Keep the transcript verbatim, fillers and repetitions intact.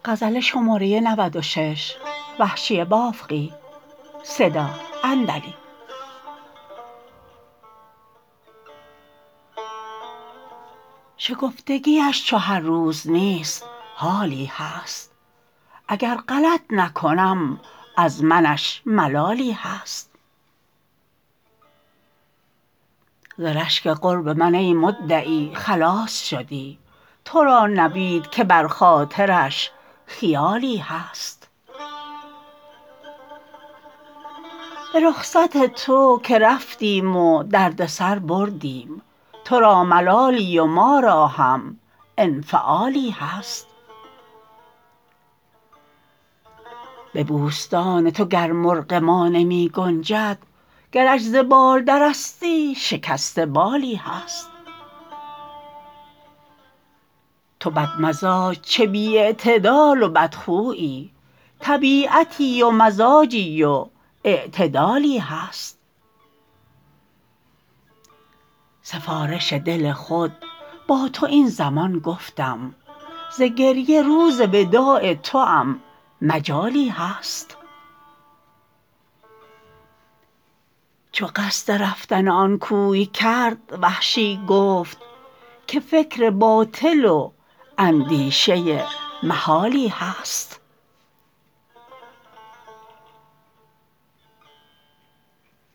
شکفته گیش چو هر روز نیست حالی هست اگر غلط نکنم از منش ملالی هست ز رشک قرب من ای مدعی خلاص شدی تو را نوید که بر خاطرش خیالی هست به رخصت تو که رفتیم و دردسر بردیم تو را ملالی و ما را هم انفعالی هست به بوستان تو گر مرغ ما نمی گنجد گرش ز بال درستی شکسته بالی هست تو بدمزاج چه بی اعتدال و بدخویی طبیعتی و مزاجی و اعتدالی هست سفارش دل خود با تو این زمان گفتم ز گریه روز وداع توام مجالی هست چو قصد رفتن آن کوی کرد وحشی گفت که فکر باطل و اندیشه محالی هست